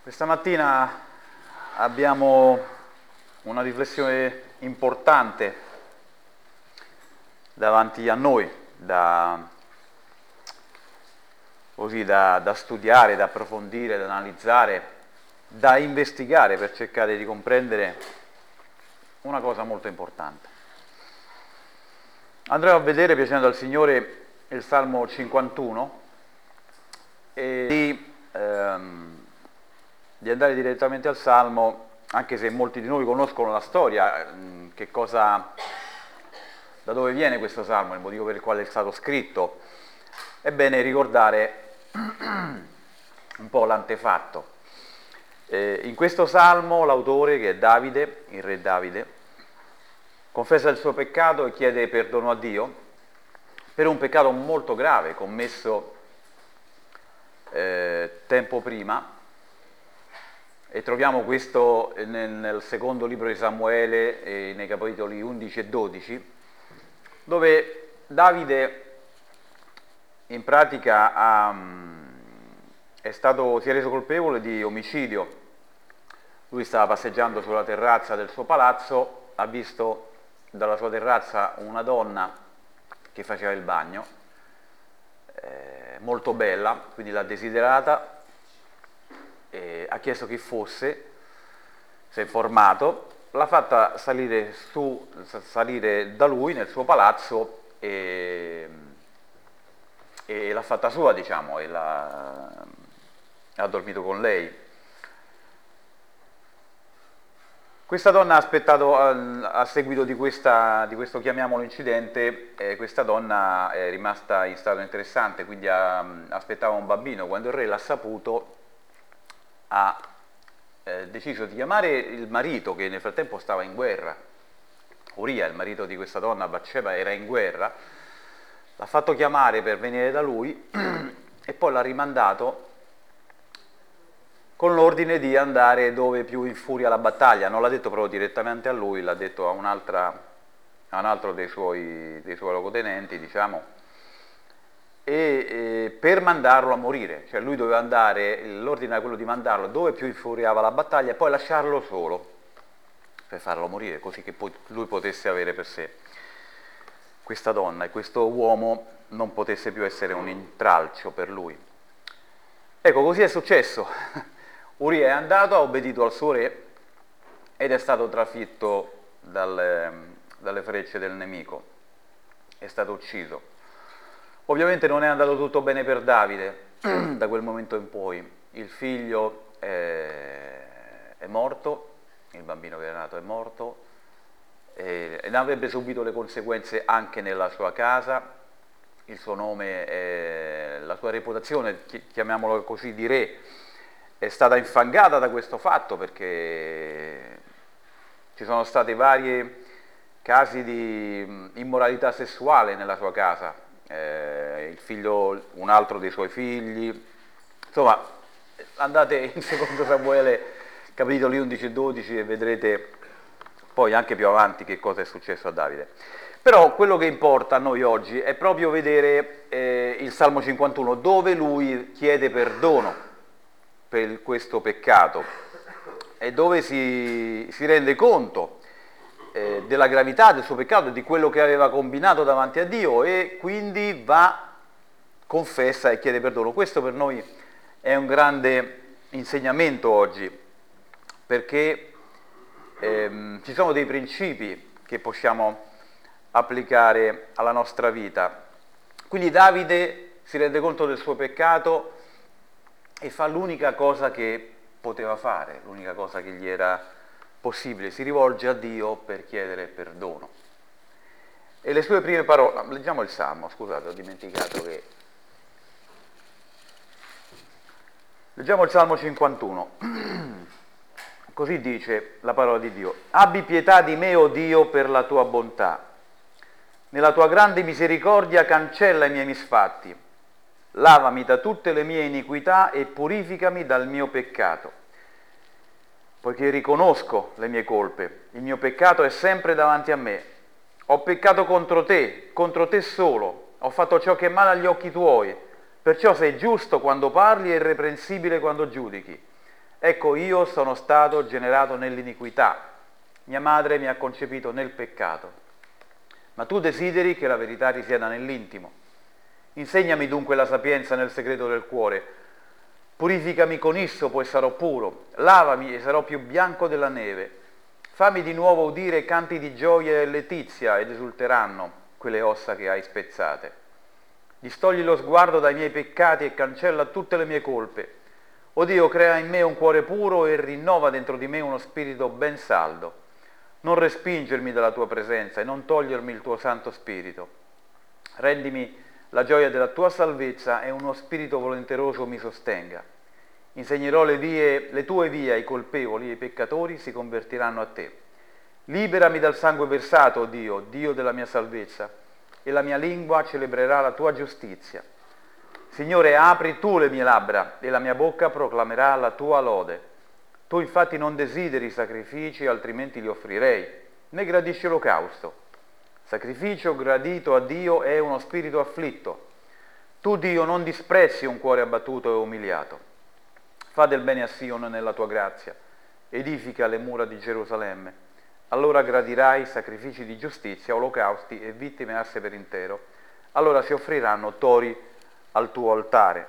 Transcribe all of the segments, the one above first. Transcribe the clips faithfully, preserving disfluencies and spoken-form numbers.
Questa mattina abbiamo una riflessione importante davanti a noi, da, così, da, da studiare, da approfondire, da analizzare, da investigare per cercare di comprendere una cosa molto importante. Andremo a vedere, piacendo al Signore, il Salmo cinquantuno e di... Ehm, di andare direttamente al Salmo, anche se molti di noi conoscono la storia, che cosa, da dove viene questo Salmo, il motivo per il quale è stato scritto. È bene ricordare un po' l'antefatto. Eh, in questo Salmo l'autore, che è Davide, il re Davide, confessa il suo peccato e chiede perdono a Dio per un peccato molto grave commesso eh, tempo prima. E troviamo questo nel, nel secondo libro di Samuele, eh, nei capitoli undici e dodici, dove Davide in pratica ha, è stato, si è reso colpevole di omicidio. Lui stava passeggiando sulla terrazza del suo palazzo, ha visto dalla sua terrazza una donna che faceva il bagno, eh, molto bella, quindi l'ha desiderata. Eh, ha chiesto chi fosse, si è informato, l'ha fatta salire, su, salire da lui nel suo palazzo e, e l'ha fatta sua, diciamo, e l'ha, ha dormito con lei. Questa donna ha aspettato, a, a seguito di, questa, di questo, chiamiamolo, incidente, eh, questa donna è rimasta in stato interessante, quindi ha, aspettava un bambino. Quando il re l'ha saputo, ha eh, deciso di chiamare il marito, che nel frattempo stava in guerra. Uria, il marito di questa donna, Batsheba, era in guerra, l'ha fatto chiamare per venire da lui e poi l'ha rimandato con l'ordine di andare dove più infuria la battaglia. Non l'ha detto proprio direttamente a lui, l'ha detto a, un'altra, a un altro dei suoi, dei suoi luogotenenti, diciamo, e eh, per mandarlo a morire, cioè lui doveva andare, l'ordine era quello di mandarlo dove più infuriava la battaglia e poi lasciarlo solo per farlo morire, così che poi lui potesse avere per sé questa donna e questo uomo non potesse più essere un intralcio per lui. Ecco, così è successo. Uria è andato, ha obbedito al suo re ed è stato trafitto dalle, dalle frecce del nemico, è stato ucciso. Ovviamente non è andato tutto bene per Davide da quel momento in poi. Il figlio è, è morto, il bambino che era nato è morto, e, e ne avrebbe subito le conseguenze anche nella sua casa. Il suo nome, è, la sua reputazione, chiamiamolo così, di re, è stata infangata da questo fatto, perché ci sono stati vari casi di immoralità sessuale nella sua casa. Eh, il figlio, un altro dei suoi figli, insomma, andate in secondo Samuele capitoli undici e dodici e vedrete poi anche più avanti che cosa è successo a Davide. Però quello che importa a noi oggi è proprio vedere eh, il Salmo cinquantuno, dove lui chiede perdono per questo peccato e dove si, si rende conto Eh, della gravità del suo peccato e di quello che aveva combinato davanti a Dio, e quindi va, confessa e chiede perdono. Questo per noi è un grande insegnamento oggi, perché ehm, ci sono dei principi che possiamo applicare alla nostra vita. Quindi Davide si rende conto del suo peccato e fa l'unica cosa che poteva fare, l'unica cosa che gli era possibile, si rivolge a Dio per chiedere perdono. E le sue prime parole, leggiamo il Salmo, scusate, ho dimenticato che... Leggiamo il Salmo cinquantuno. Così dice la parola di Dio: abbi pietà di me, o Dio, per la tua bontà. Nella tua grande misericordia cancella i miei misfatti. Lavami da tutte le mie iniquità e purificami dal mio peccato. Poiché riconosco le mie colpe, il mio peccato è sempre davanti a me. Ho peccato contro te, contro te solo, ho fatto ciò che è male agli occhi tuoi, perciò sei giusto quando parli e irreprensibile quando giudichi. Ecco, io sono stato generato nell'iniquità, mia madre mi ha concepito nel peccato, ma tu desideri che la verità risieda nell'intimo. Insegnami dunque la sapienza nel segreto del cuore, purificami con issopo e sarò puro, lavami e sarò più bianco della neve. Fammi di nuovo udire canti di gioia e letizia ed esulteranno quelle ossa che hai spezzate. Distogli lo sguardo dai miei peccati e cancella tutte le mie colpe. O Dio, crea in me un cuore puro e rinnova dentro di me uno spirito ben saldo. Non respingermi dalla tua presenza e non togliermi il tuo Santo Spirito. Rendimi la gioia della tua salvezza e uno spirito volenteroso mi sostenga. Insegnerò le vie, le tue vie ai colpevoli e i peccatori si convertiranno a te. Liberami dal sangue versato, o Dio, Dio della mia salvezza, e la mia lingua celebrerà la tua giustizia. Signore, apri tu le mie labbra e la mia bocca proclamerà la tua lode. Tu infatti non desideri sacrifici, altrimenti li offrirei, né gradisci olocausto. Sacrificio gradito a Dio è uno spirito afflitto. Tu, Dio, non disprezzi un cuore abbattuto e umiliato. Fa del bene a Sion nella tua grazia, edifica le mura di Gerusalemme. Allora gradirai sacrifici di giustizia, olocausti e vittime arse per intero. Allora si offriranno tori al tuo altare.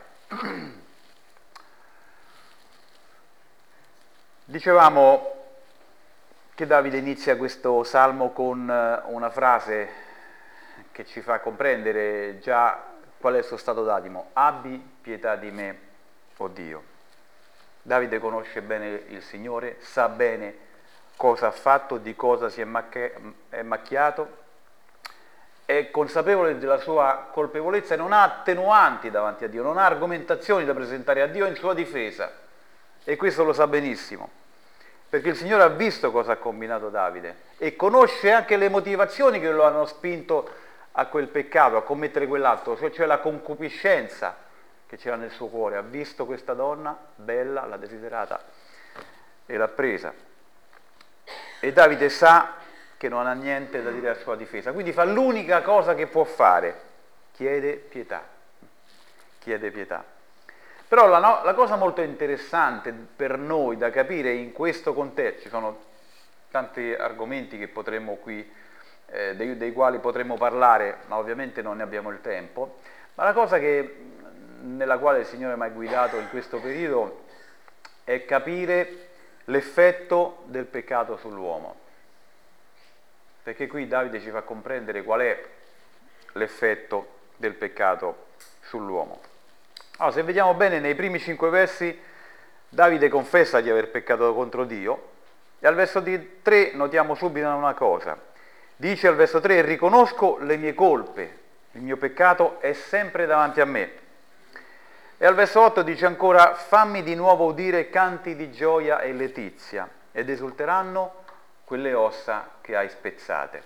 Dicevamo che Davide inizia questo salmo con una frase che ci fa comprendere già qual è il suo stato d'animo. Abbi pietà di me, o Dio. Davide conosce bene il Signore, sa bene cosa ha fatto, di cosa si è, macchi- è macchiato, è consapevole della sua colpevolezza e non ha attenuanti davanti a Dio, non ha argomentazioni da presentare a Dio in sua difesa. E questo lo sa benissimo, perché il Signore ha visto cosa ha combinato Davide e conosce anche le motivazioni che lo hanno spinto a quel peccato, a commettere quell'atto, cioè, cioè la concupiscenza che c'era nel suo cuore. Ha visto questa donna bella, l'ha desiderata e l'ha presa. E Davide sa che non ha niente da dire a sua difesa, quindi fa l'unica cosa che può fare: chiede pietà. Chiede pietà. Però la, no, la cosa molto interessante per noi da capire in questo contesto, ci sono tanti argomenti che potremmo qui, eh, dei, dei quali potremmo parlare, ma ovviamente non ne abbiamo il tempo, ma la cosa che, nella quale il Signore mi ha guidato in questo periodo è capire l'effetto del peccato sull'uomo. Perché qui Davide ci fa comprendere qual è l'effetto del peccato sull'uomo. Allora, se vediamo bene, nei primi cinque versi Davide confessa di aver peccato contro Dio e al verso tre notiamo subito una cosa. Dice al verso tre: riconosco le mie colpe, il mio peccato è sempre davanti a me. E al verso otto dice ancora: fammi di nuovo udire canti di gioia e letizia ed esulteranno quelle ossa che hai spezzate.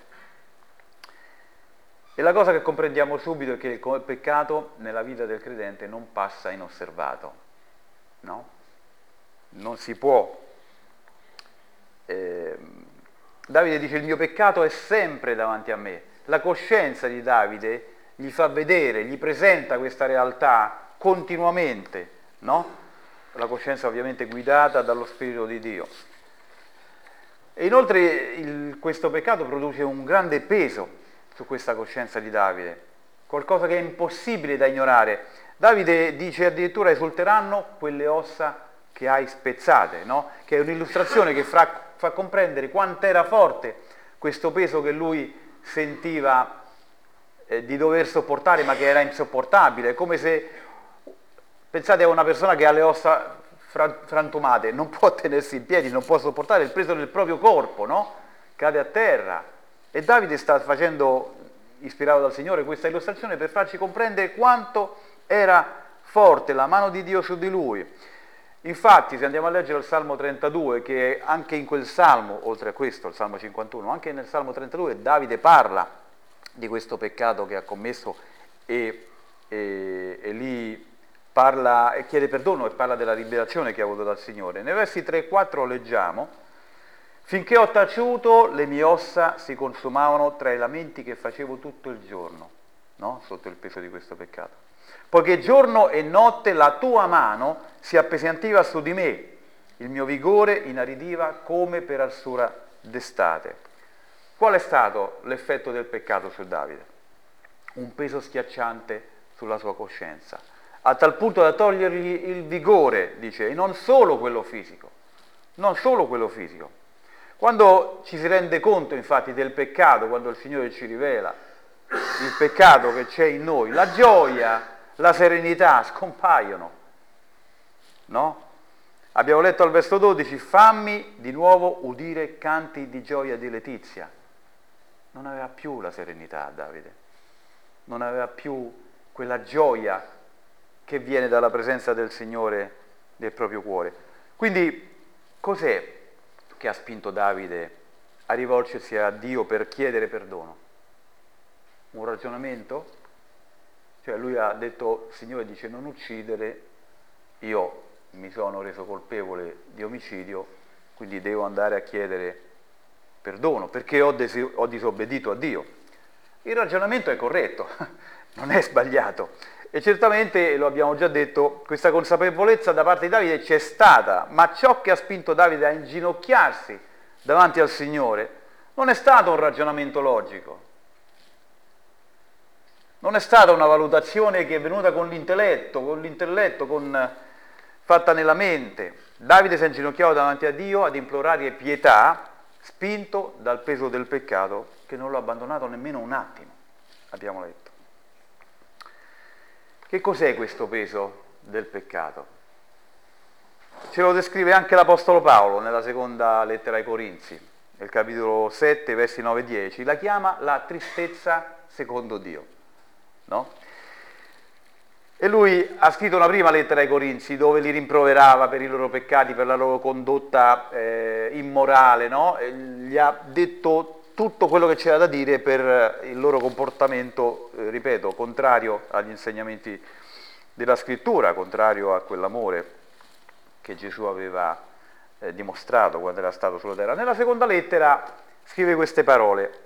E la cosa che comprendiamo subito è che il peccato nella vita del credente non passa inosservato, no? Non si può. Eh, Davide dice: il mio peccato è sempre davanti a me. La coscienza di Davide gli fa vedere, gli presenta questa realtà continuamente, no? La coscienza ovviamente guidata dallo Spirito di Dio. E inoltre il, questo peccato produce un grande peso su questa coscienza di Davide, qualcosa che è impossibile da ignorare. Davide dice addirittura: esulteranno quelle ossa che hai spezzate, no? Che è un'illustrazione che fa, fa comprendere quanto era forte questo peso che lui sentiva eh, di dover sopportare, ma che era insopportabile. È come se, pensate a una persona che ha le ossa frantumate, non può tenersi in piedi, non può sopportare il peso del proprio corpo, no? Cade a terra. E Davide sta facendo, ispirato dal Signore, questa illustrazione per farci comprendere quanto era forte la mano di Dio su di lui. Infatti, se andiamo a leggere il Salmo trentadue, che anche in quel Salmo, oltre a questo, il Salmo cinquantuno, anche nel Salmo trentadue Davide parla di questo peccato che ha commesso e, e, e lì parla e chiede perdono e parla della liberazione che ha avuto dal Signore. Nei versi tre e quattro leggiamo: finché ho taciuto le mie ossa si consumavano tra i lamenti che facevo tutto il giorno, no? Sotto il peso di questo peccato. Poiché giorno e notte la tua mano si appesantiva su di me, il mio vigore inaridiva come per arsura d'estate. Qual è stato l'effetto del peccato su Davide? Un peso schiacciante sulla sua coscienza, a tal punto da togliergli il vigore, dice, e non solo quello fisico, non solo quello fisico. Quando ci si rende conto, infatti, del peccato, quando il Signore ci rivela il peccato che c'è in noi, la gioia, la serenità scompaiono, no? Abbiamo letto al verso dodici, fammi di nuovo udire canti di gioia e di letizia. Non aveva più la serenità Davide, non aveva più quella gioia che viene dalla presenza del Signore nel proprio cuore. Quindi cos'è che ha spinto Davide a rivolgersi a Dio per chiedere perdono? Un ragionamento? Cioè lui ha detto, il Signore dice non uccidere, io mi sono reso colpevole di omicidio, quindi devo andare a chiedere perdono perché ho, des- ho disobbedito a Dio. Il ragionamento è corretto, non è sbagliato. E certamente, lo abbiamo già detto, questa consapevolezza da parte di Davide c'è stata, ma ciò che ha spinto Davide a inginocchiarsi davanti al Signore non è stato un ragionamento logico, non è stata una valutazione che è venuta con l'intelletto, con l'intelletto, con, fatta nella mente. Davide si è inginocchiato davanti a Dio ad implorare pietà, spinto dal peso del peccato che non l'ha abbandonato nemmeno un attimo, abbiamo letto. Che cos'è questo peso del peccato? Ce lo descrive anche l'Apostolo Paolo nella seconda lettera ai Corinzi, nel capitolo sette, versi nove e dieci, la chiama la tristezza secondo Dio, no? E lui ha scritto una prima lettera ai Corinzi dove li rimproverava per i loro peccati, per la loro condotta eh, immorale, no? E gli ha detto tutto quello che c'era da dire per il loro comportamento, eh, ripeto, contrario agli insegnamenti della Scrittura, contrario a quell'amore che Gesù aveva eh, dimostrato quando era stato sulla terra. Nella seconda lettera scrive queste parole.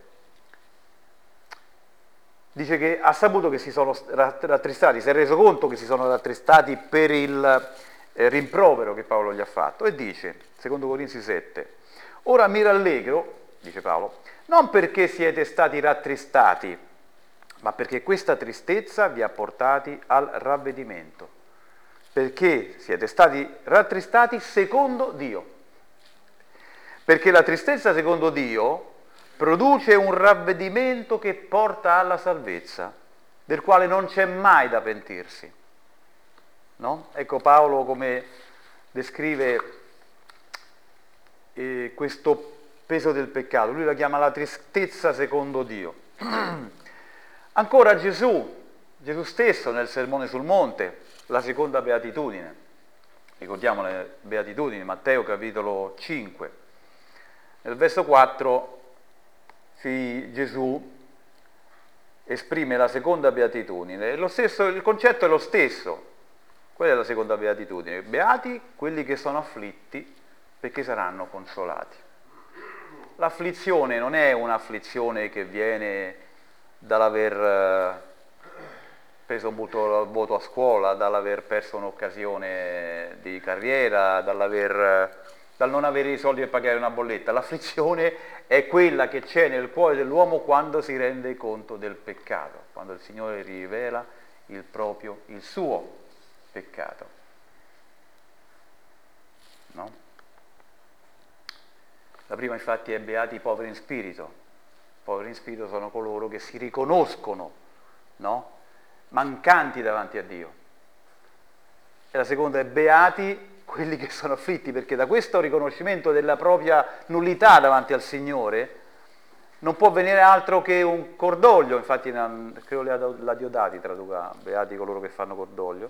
Dice che ha saputo che si sono rattristati, si è reso conto che si sono rattristati per il eh, rimprovero che Paolo gli ha fatto e dice, secondo Corinzi sette, ora mi rallegro, dice Paolo, non perché siete stati rattristati, ma perché questa tristezza vi ha portati al ravvedimento, perché siete stati rattristati secondo Dio, perché la tristezza secondo Dio produce un ravvedimento che porta alla salvezza, del quale non c'è mai da pentirsi. No? Ecco Paolo come descrive eh, questo peso del peccato, lui la chiama la tristezza secondo Dio. Ancora Gesù, Gesù stesso nel Sermone sul Monte, la seconda beatitudine, ricordiamo le beatitudini, Matteo capitolo cinque, nel verso quattro sì, Gesù esprime la seconda beatitudine, lo stesso, il concetto è lo stesso, quella è la seconda beatitudine, beati quelli che sono afflitti perché saranno consolati. L'afflizione non è un'afflizione che viene dall'aver preso un voto a scuola, dall'aver perso un'occasione di carriera, dall'aver, dal non avere i soldi per pagare una bolletta. L'afflizione è quella che c'è nel cuore dell'uomo quando si rende conto del peccato, quando il Signore rivela il proprio, il suo peccato. No? La prima infatti è beati i poveri in spirito. I poveri in spirito sono coloro che si riconoscono, no? Mancanti davanti a Dio. E la seconda è beati quelli che sono afflitti, perché da questo riconoscimento della propria nullità davanti al Signore non può venire altro che un cordoglio. Infatti credo la Diodati traduca beati coloro che fanno cordoglio.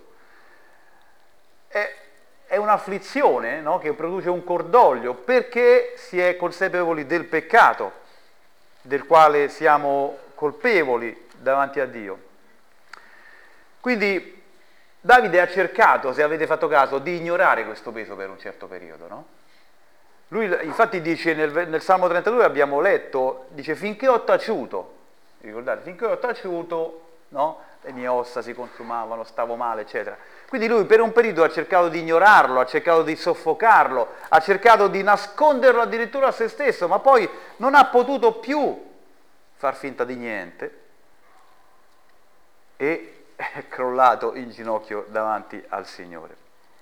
È, è un'afflizione, no? Che produce un cordoglio perché si è consapevoli del peccato del quale siamo colpevoli davanti a Dio. Quindi Davide ha cercato, se avete fatto caso, di ignorare questo peso per un certo periodo, no? Lui infatti dice nel, nel Salmo trentadue, abbiamo letto, dice finché ho taciuto, ricordate, finché ho taciuto, no? le mie ossa si consumavano, stavo male, eccetera. Quindi lui per un periodo ha cercato di ignorarlo, ha cercato di soffocarlo, ha cercato di nasconderlo addirittura a se stesso, ma poi non ha potuto più far finta di niente e è crollato in ginocchio davanti al Signore.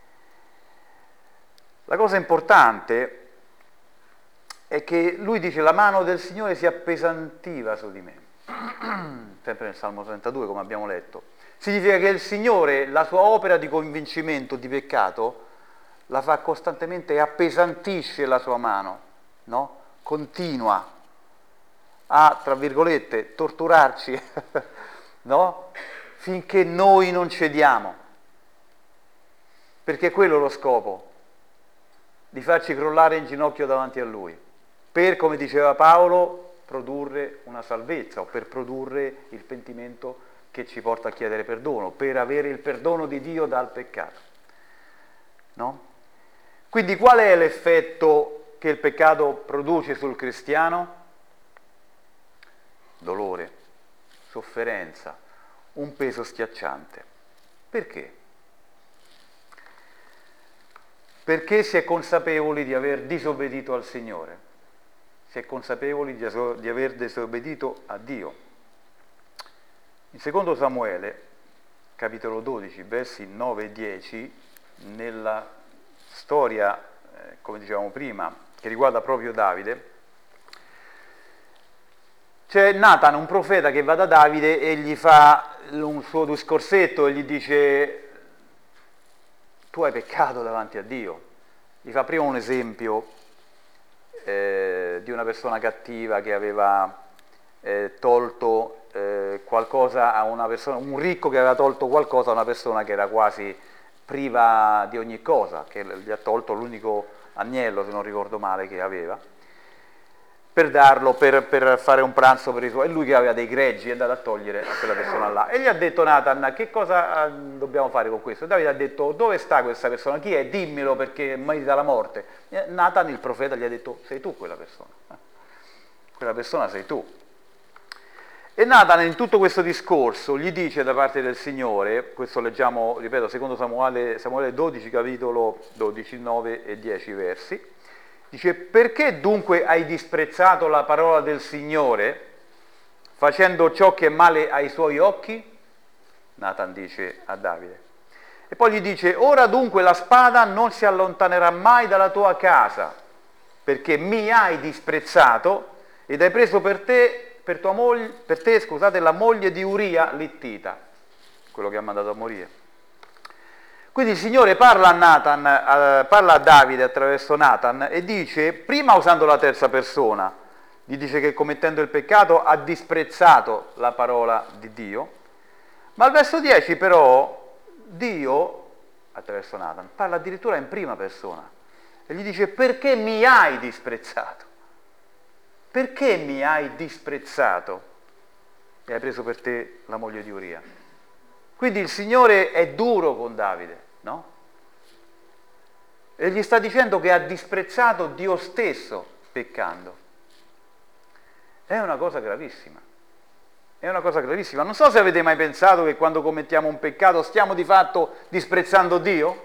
La cosa importante è che lui dice: la mano del Signore si appesantiva su di me, sempre nel Salmo trentadue, come abbiamo letto. Significa che il Signore, la sua opera di convincimento di peccato, la fa costantemente e appesantisce la sua mano, no? Continua a, tra virgolette, torturarci, no? Finché noi non cediamo, perché è quello lo scopo, di farci crollare in ginocchio davanti a Lui, per, come diceva Paolo, produrre una salvezza, o per produrre il pentimento che ci porta a chiedere perdono, per avere il perdono di Dio dal peccato, no? Quindi qual è l'effetto che il peccato produce sul cristiano? Dolore, sofferenza, un peso schiacciante. Perché? Perché si è consapevoli di aver disobbedito al Signore, si è consapevoli di, di aver disobbedito a Dio. In secondo Samuele, capitolo dodici, versi nove e dieci, nella storia, eh, come dicevamo prima, che riguarda proprio Davide, c'è Natan, un profeta, che va da Davide e gli fa un suo discorsetto e gli dice: tu hai peccato davanti a Dio. Gli fa prima un esempio eh, di una persona cattiva che aveva eh, tolto eh, qualcosa a una persona, un ricco che aveva tolto qualcosa a una persona che era quasi priva di ogni cosa, che gli ha tolto l'unico agnello, se non ricordo male, che aveva, per darlo, per, per fare un pranzo per i suoi, e lui che aveva dei greggi è andato a togliere a quella persona là, e gli ha detto Natan: che cosa dobbiamo fare con questo? E Davide ha detto: dove sta questa persona? Chi è? Dimmelo, perché merita la morte. E Natan, il profeta, gli ha detto: sei tu quella persona, quella persona sei tu. E Natan, in tutto questo discorso, gli dice da parte del Signore, questo leggiamo, ripeto, secondo Samuele, Samuele dodici, capitolo dodici, nove e dieci versi, dice: perché dunque hai disprezzato la parola del Signore, facendo ciò che è male ai suoi occhi? Natan dice a Davide. E poi gli dice: ora dunque la spada non si allontanerà mai dalla tua casa, perché mi hai disprezzato ed hai preso per te, per tua moglie, per te, scusate, la moglie di Uria l'Ittita, quello che ha mandato a morire. Quindi il Signore parla a Natan, eh, parla a Davide attraverso Natan e dice, prima usando la terza persona, gli dice che commettendo il peccato ha disprezzato la parola di Dio, ma al verso dieci però Dio, attraverso Natan, parla addirittura in prima persona e gli dice: perché mi hai disprezzato? Perché mi hai disprezzato e hai preso per te la moglie di Uria? Quindi il Signore è duro con Davide, no? E gli sta dicendo che ha disprezzato Dio stesso peccando. È una cosa gravissima. È una cosa gravissima. Non so se avete mai pensato che quando commettiamo un peccato stiamo di fatto disprezzando Dio?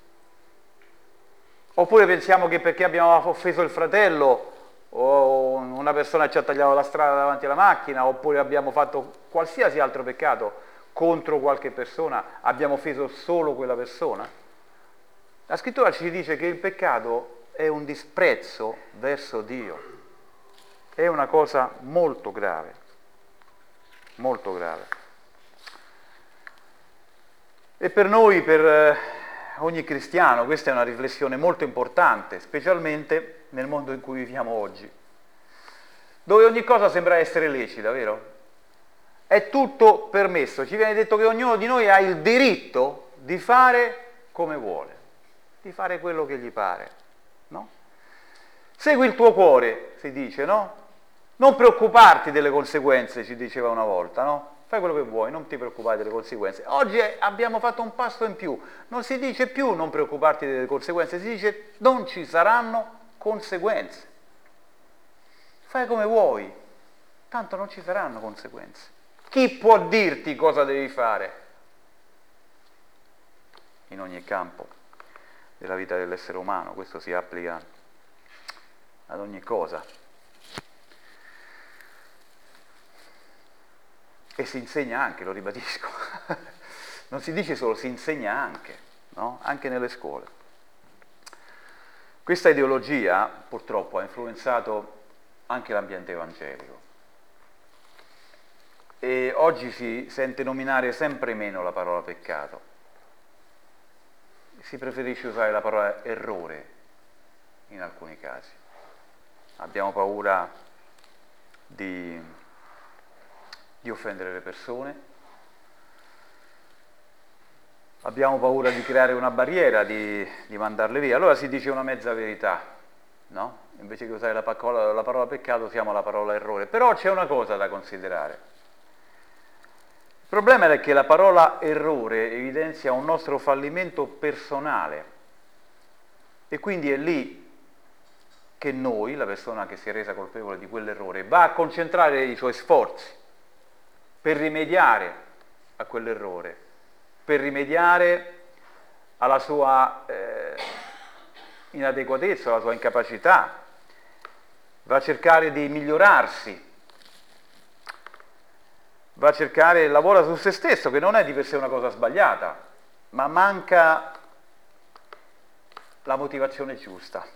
Oppure pensiamo che perché abbiamo offeso il fratello o una persona ci ha tagliato la strada davanti alla macchina, oppure abbiamo fatto qualsiasi altro peccato contro qualche persona, abbiamo offeso solo quella persona? La scrittura ci dice che il peccato è un disprezzo verso Dio, è una cosa molto grave, molto grave. E per noi, per ogni cristiano, questa è una riflessione molto importante, specialmente nel mondo in cui viviamo oggi, dove ogni cosa sembra essere lecita, vero? È tutto permesso, ci viene detto che ognuno di noi ha il diritto di fare come vuole, di fare quello che gli pare, no? Segui il tuo cuore, si dice, no? Non preoccuparti delle conseguenze, ci diceva una volta, no? Fai quello che vuoi, non ti preoccupare delle conseguenze. Oggi abbiamo fatto un passo in più, non si dice più non preoccuparti delle conseguenze, si dice non ci saranno conseguenze. Fai come vuoi, tanto non ci saranno conseguenze. Chi può dirti cosa devi fare? In ogni campo della vita dell'essere umano, questo si applica ad ogni cosa. E si insegna anche, lo ribadisco. Non si dice solo, si insegna anche, no? Anche nelle scuole. Questa ideologia, purtroppo, ha influenzato anche l'ambiente evangelico. E oggi si sente nominare sempre meno la parola peccato. Si preferisce usare la parola errore in alcuni casi. Abbiamo paura di, di offendere le persone, abbiamo paura di creare una barriera, di, di mandarle via. Allora si dice una mezza verità, no? Invece che usare la parola, la parola peccato usiamo la parola errore. Però c'è una cosa da considerare. Il problema è che la parola errore evidenzia un nostro fallimento personale e quindi è lì che noi, la persona che si è resa colpevole di quell'errore, va a concentrare i suoi sforzi per rimediare a quell'errore, per rimediare alla sua eh, inadeguatezza, alla sua incapacità, va a cercare di migliorarsi, va a cercare, lavora su se stesso, che non è di per sé una cosa sbagliata, ma manca la motivazione giusta.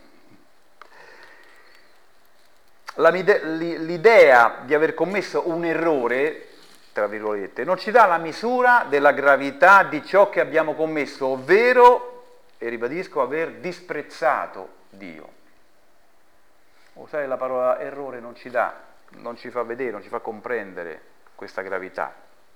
L'idea di aver commesso un errore, tra virgolette, non ci dà la misura della gravità di ciò che abbiamo commesso, ovvero, e ribadisco, aver disprezzato Dio. Usare la parola errore non ci dà, non ci fa vedere, non ci fa comprendere questa gravità.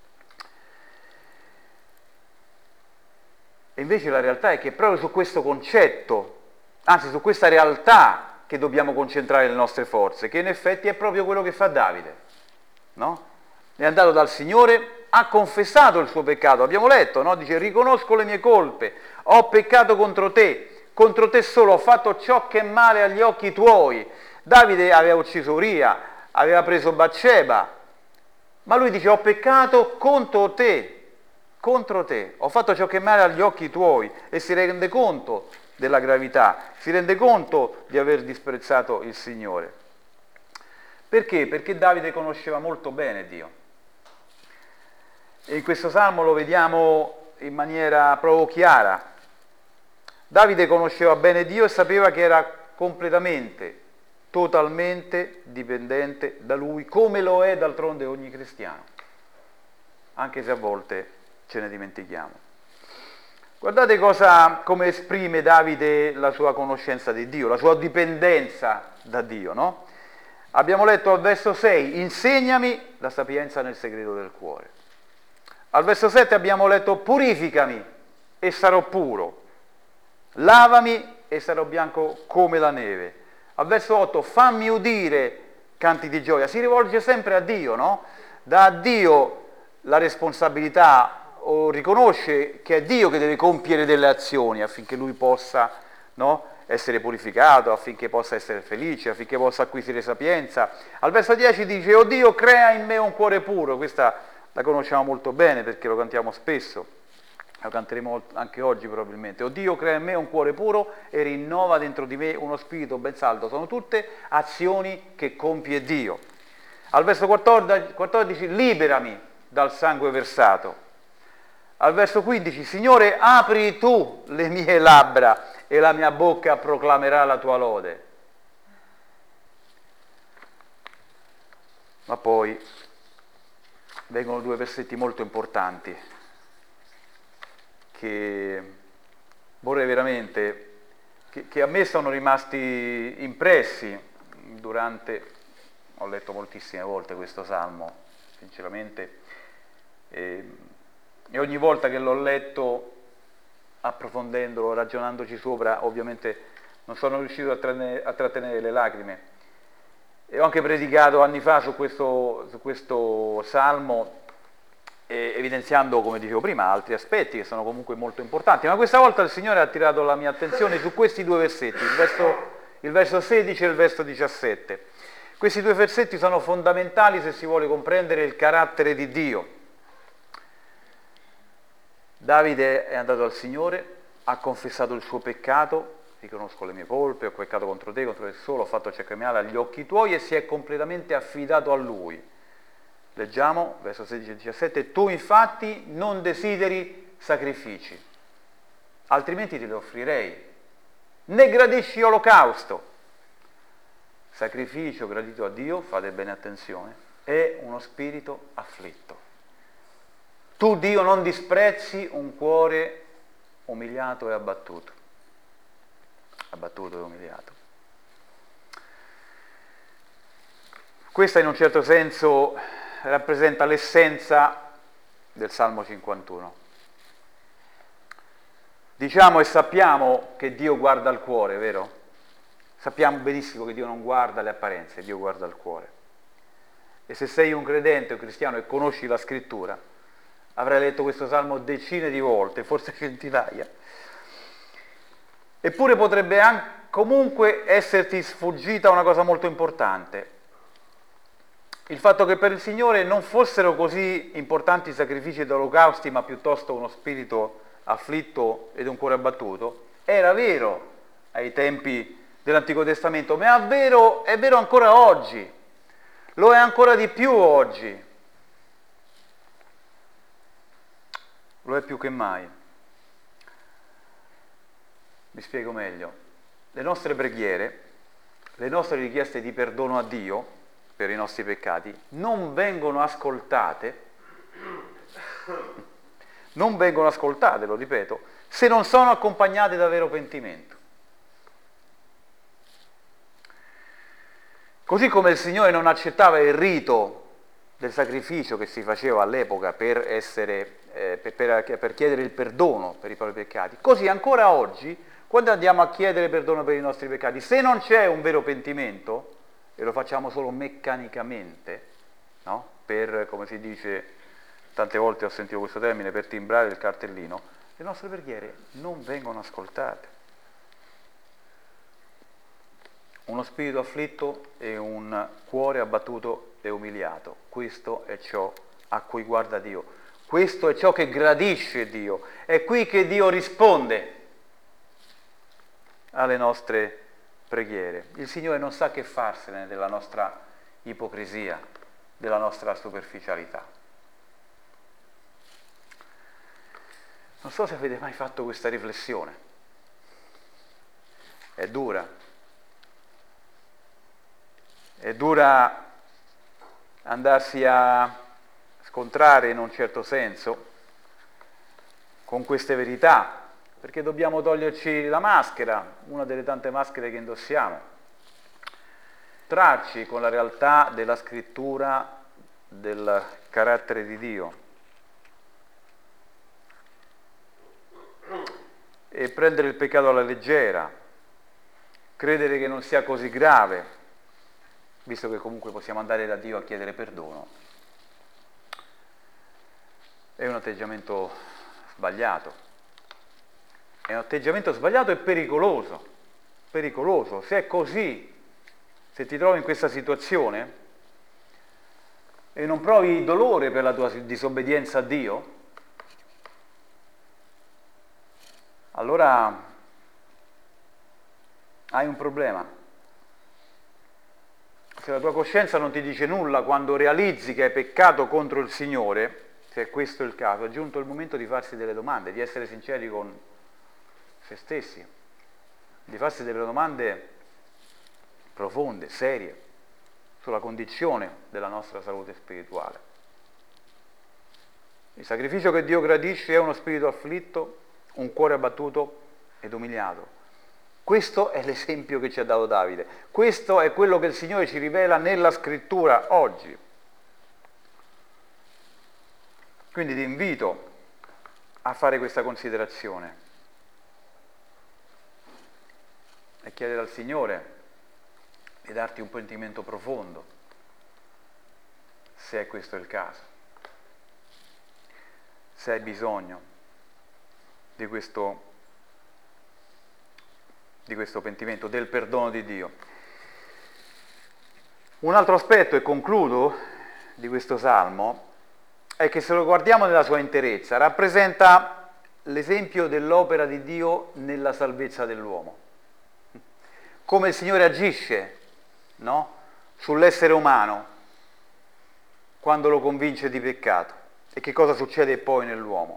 E invece la realtà è che è proprio su questo concetto, anzi su questa realtà, che dobbiamo concentrare le nostre forze, che in effetti è proprio quello che fa Davide, no? È andato dal Signore, ha confessato il suo peccato, abbiamo letto, no? Dice: riconosco le mie colpe, ho peccato contro te, contro te solo, ho fatto ciò che è male agli occhi tuoi. Davide aveva ucciso Uria, aveva preso Batsceba, ma lui dice: ho peccato contro te, contro te, ho fatto ciò che è male agli occhi tuoi, e si rende conto della gravità, si rende conto di aver disprezzato il Signore. Perché? Perché Davide conosceva molto bene Dio. E in questo salmo lo vediamo in maniera proprio chiara. Davide conosceva bene Dio e sapeva che era completamente, totalmente dipendente da Lui, come lo è d'altronde ogni cristiano, anche se a volte ce ne dimentichiamo. Guardate cosa, come esprime Davide la sua conoscenza di Dio, la sua dipendenza da Dio, no? Abbiamo letto al verso sei: insegnami la sapienza nel segreto del cuore. Al verso sette abbiamo letto: purificami e sarò puro, lavami e sarò bianco come la neve. Al verso otto: fammi udire canti di gioia. Si rivolge sempre a Dio, no? Dà a Dio la responsabilità, o riconosce che è Dio che deve compiere delle azioni affinché lui possa, no, essere purificato, affinché possa essere felice, affinché possa acquisire sapienza. Al verso dieci dice: oh Dio, crea in me un cuore puro. Questa la conosciamo molto bene perché lo cantiamo spesso, lo canteremo anche oggi probabilmente. Oh Dio, crea in me un cuore puro e rinnova dentro di me uno spirito ben saldo. Sono tutte azioni che compie Dio. Al verso quattordici: liberami dal sangue versato. Al verso quindici: Signore, apri tu le mie labbra e la mia bocca proclamerà la tua lode. Ma poi vengono due versetti molto importanti che vorrei veramente, che, che a me sono rimasti impressi durante, ho letto moltissime volte questo salmo, sinceramente, e, e ogni volta che l'ho letto, approfondendolo, ragionandoci sopra, ovviamente non sono riuscito a trattenere, a trattenere le lacrime. E ho anche predicato anni fa su questo, su questo salmo, eh, evidenziando, come dicevo prima, altri aspetti che sono comunque molto importanti, ma questa volta il Signore ha attirato la mia attenzione su questi due versetti, il verso, il verso sedici e il verso diciassette. Questi due versetti sono fondamentali se si vuole comprendere il carattere di Dio. Davide è andato al Signore, ha confessato il suo peccato, riconosco le mie colpe, ho peccato contro te, contro te solo, ho fatto ciò che mi male agli occhi tuoi, e si è completamente affidato a Lui. Leggiamo, verso sedici e diciassette, tu infatti non desideri sacrifici, altrimenti te li offrirei, né gradisci olocausto. Sacrificio gradito a Dio, fate bene attenzione, è uno spirito afflitto. Tu, Dio, non disprezzi un cuore umiliato e abbattuto. Abbattuto e umiliato. Questa in un certo senso rappresenta l'essenza del Salmo cinquantuno. Diciamo e sappiamo che Dio guarda al cuore, vero? Sappiamo benissimo che Dio non guarda le apparenze, Dio guarda il cuore. E se sei un credente, un cristiano e conosci la scrittura, avrai letto questo salmo decine di volte, forse centinaia. Eppure potrebbe anche, comunque esserti sfuggita una cosa molto importante. Il fatto che per il Signore non fossero così importanti i sacrifici ed olocausti, ma piuttosto uno spirito afflitto ed un cuore abbattuto, era vero ai tempi dell'Antico Testamento, ma è vero, è vero ancora oggi, lo è ancora di più oggi, lo è più che mai. Vi spiego meglio. Le nostre preghiere, le nostre richieste di perdono a Dio per i nostri peccati non vengono ascoltate, non vengono ascoltate, lo ripeto, se non sono accompagnate da vero pentimento. Così come il Signore non accettava il rito del sacrificio che si faceva all'epoca per, essere, eh, per, per, per chiedere il perdono per i propri peccati, così ancora oggi, quando andiamo a chiedere perdono per i nostri peccati, se non c'è un vero pentimento, e lo facciamo solo meccanicamente, no? Per, come si dice, tante volte ho sentito questo termine, per timbrare il cartellino, le nostre preghiere non vengono ascoltate. Uno spirito afflitto e un cuore abbattuto e umiliato. Questo è ciò a cui guarda Dio. Questo è ciò che gradisce Dio. È qui che Dio risponde alle nostre preghiere. Il Signore non sa che farsene della nostra ipocrisia, della nostra superficialità. Non so se avete mai fatto questa riflessione. È dura. È dura andarsi a scontrare in un certo senso con queste verità, perché dobbiamo toglierci la maschera, una delle tante maschere che indossiamo, trarci con la realtà della scrittura, del carattere di Dio e prendere il peccato alla leggera, credere che non sia così grave, visto che comunque possiamo andare da Dio a chiedere perdono. È un atteggiamento sbagliato. È un atteggiamento sbagliato e pericoloso. Pericoloso. Se è così, se ti trovi in questa situazione e non provi dolore per la tua disobbedienza a Dio, allora hai un problema. Se la tua coscienza non ti dice nulla quando realizzi che hai peccato contro il Signore, se è questo il caso, è giunto il momento di farsi delle domande, di essere sinceri con se stessi, di farsi delle domande profonde, serie, sulla condizione della nostra salute spirituale. Il sacrificio che Dio gradisce è uno spirito afflitto, un cuore abbattuto ed umiliato. Questo è l'esempio che ci ha dato Davide. Questo è quello che il Signore ci rivela nella Scrittura oggi. Quindi ti invito a fare questa considerazione e chiedere al Signore di darti un pentimento profondo, se è questo il caso, se hai bisogno di questo di questo pentimento, del perdono di Dio. Un altro aspetto, e concludo, di questo salmo è che, se lo guardiamo nella sua interezza, rappresenta l'esempio dell'opera di Dio nella salvezza dell'uomo. Come il Signore agisce, no? Sull'essere umano quando lo convince di peccato, e che cosa succede poi nell'uomo.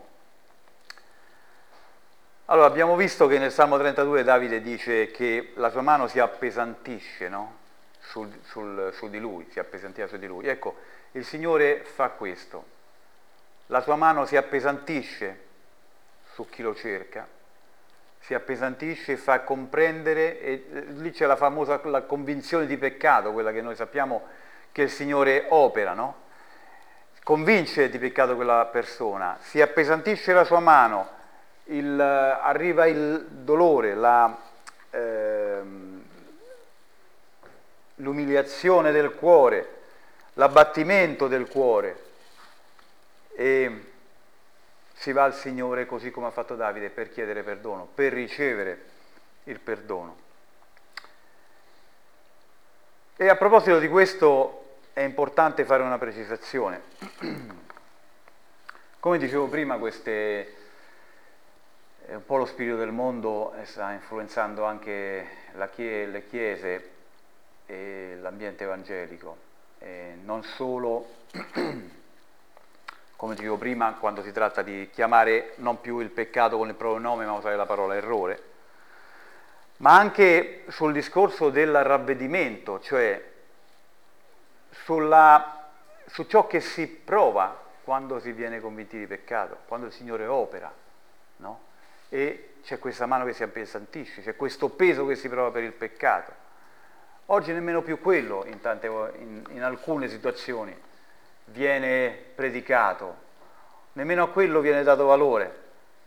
Allora, abbiamo visto che nel Salmo trentadue Davide dice che la sua mano si appesantisce, no? Sul, sul, su di lui, si appesantiva su di lui. Ecco, il Signore fa questo. La sua mano si appesantisce su chi lo cerca, si appesantisce e fa comprendere, e lì c'è la famosa la convinzione di peccato, quella che noi sappiamo che il Signore opera, no? Convince di peccato quella persona, si appesantisce la sua mano, il, arriva il dolore, la, ehm, l'umiliazione del cuore, l'abbattimento del cuore, e si va al Signore, così come ha fatto Davide, per chiedere perdono, per ricevere il perdono. E a proposito di questo è importante fare una precisazione. Come dicevo prima, queste, un po' lo spirito del mondo sta influenzando anche la chie, le chiese e l'ambiente evangelico, e non solo, come dicevo prima, quando si tratta di chiamare non più il peccato con il proprio nome, ma usare la parola errore, ma anche sul discorso del ravvedimento, cioè sulla, su ciò che si prova quando si viene convinti di peccato, quando il Signore opera, no? E c'è questa mano che si appesantisce, c'è questo peso che si prova per il peccato. Oggi nemmeno più quello, in, tante, in, in alcune situazioni, viene predicato, nemmeno a quello viene dato valore.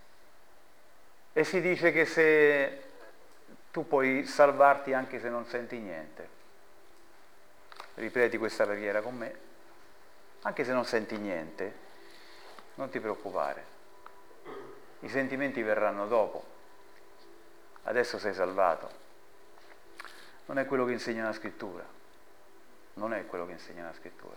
E si dice che se tu puoi salvarti anche se non senti niente. Ripeti questa preghiera con me. Anche se non senti niente, non ti preoccupare. I sentimenti verranno dopo. Adesso sei salvato. Non è quello che insegna la Scrittura. Non è quello che insegna la Scrittura.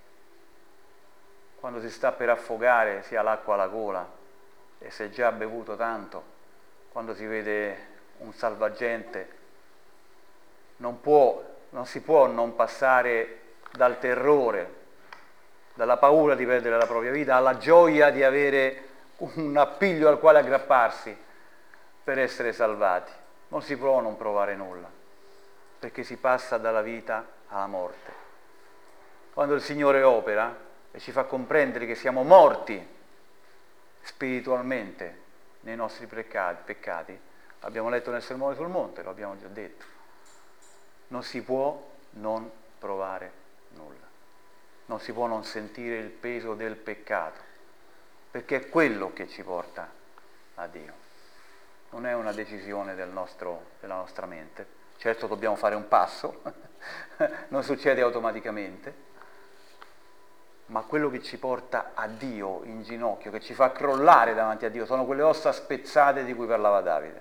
Quando si sta per affogare, si ha l'acqua alla gola e si è già bevuto tanto, quando si vede un salvagente, non può, non si può non passare dal terrore, dalla paura di perdere la propria vita, alla gioia di avere un appiglio al quale aggrapparsi per essere salvati. Non si può non provare nulla, perché si passa dalla vita alla morte. Quando il Signore opera e ci fa comprendere che siamo morti spiritualmente nei nostri peccati, peccati, abbiamo letto nel Sermone sul Monte, lo abbiamo già detto, non si può non provare nulla, non si può non sentire il peso del peccato, perché è quello che ci porta a Dio, non è una decisione del nostro, della nostra mente. Certo dobbiamo fare un passo, non succede automaticamente, ma quello che ci porta a Dio in ginocchio, che ci fa crollare davanti a Dio, sono quelle ossa spezzate di cui parlava Davide.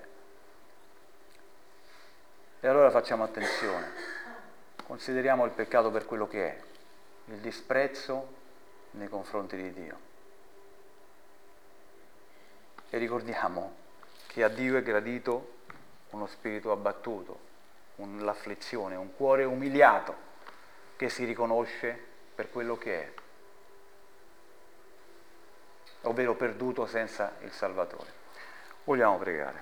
E allora facciamo attenzione, consideriamo il peccato per quello che è, il disprezzo nei confronti di Dio. E ricordiamo che a Dio è gradito uno spirito abbattuto, un, l'afflizione, un cuore umiliato che si riconosce per quello che è, ovvero perduto senza il Salvatore. Vogliamo pregare.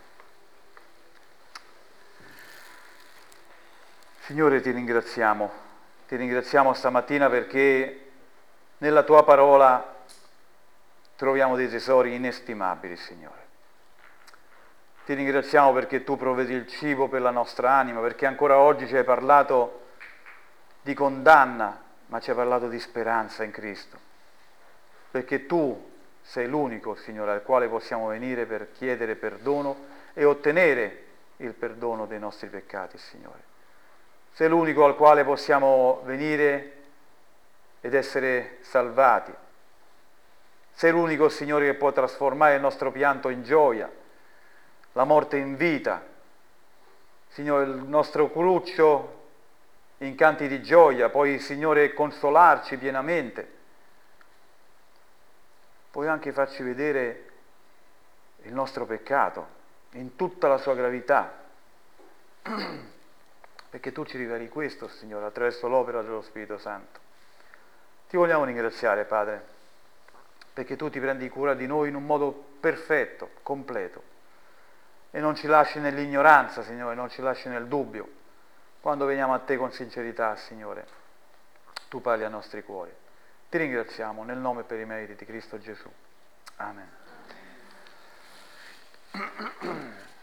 Signore, ti ringraziamo, ti ringraziamo stamattina perché nella tua parola troviamo dei tesori inestimabili, Signore. Ti ringraziamo perché tu provvedi il cibo per la nostra anima, perché ancora oggi ci hai parlato di condanna, ma ci hai parlato di speranza in Cristo. Perché tu sei l'unico, Signore, al quale possiamo venire per chiedere perdono e ottenere il perdono dei nostri peccati, Signore. Sei l'unico al quale possiamo venire ed essere salvati. Sei l'unico, Signore, che può trasformare il nostro pianto in gioia, la morte in vita. Signore, il nostro cruccio in canti di gioia, puoi, Signore, consolarci pienamente, puoi anche farci vedere il nostro peccato in tutta la sua gravità, perché tu ci riveli questo, Signore, attraverso l'opera dello Spirito Santo. Ti vogliamo ringraziare, Padre, perché tu ti prendi cura di noi in un modo perfetto, completo, e non ci lasci nell'ignoranza, Signore, non ci lasci nel dubbio. Quando veniamo a te con sincerità, Signore, tu parli ai nostri cuori. Ti ringraziamo nel nome e per i meriti di Cristo Gesù. Amen.